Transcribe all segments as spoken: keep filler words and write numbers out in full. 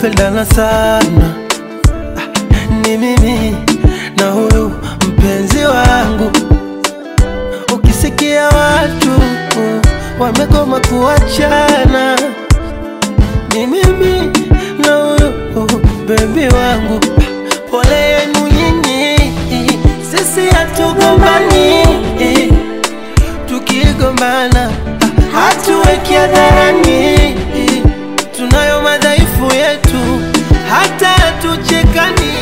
tunapendana sana. Ni mimi na huyu mpenzi wangu. Ukisikia watu wamegoma kuachana, ni mimi na huyu baby wangu. Pole yenu nyinyi, sisi hatugombani. Tukigombana hatuweki hadharani. Tunayo madhaifu yetu, hata hatuchekani.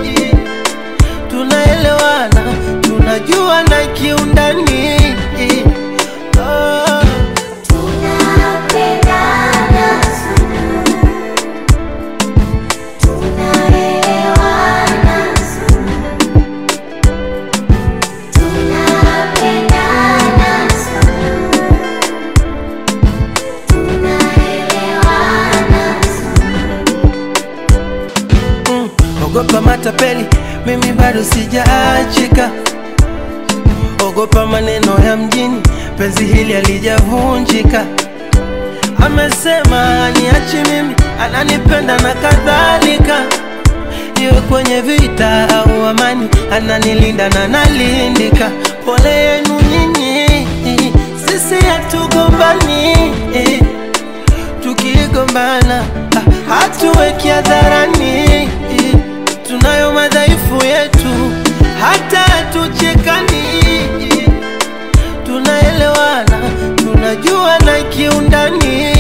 Tunaelewana, tunajua na kiundani. Oh. Tunapendana sana, tunaelewana sana, tunapendana sana, tunaelewana sana. Mm, ogopa matapeli, mimi bado sijaachika. Ogopa maneno ya mjini, penzi hili halijavunjika. Amesema niachi mimi, ananipenda na kadhalika. Iwe kwenye vita au amani, ananilinda na nalindika. Pole yenu nyinyi, sisi hatugombani. Tukigombana hatuweki hadharani. Tunayo madhaifu yetu, hata hatuchekani. Tunaelewana, tunajua na kiundani.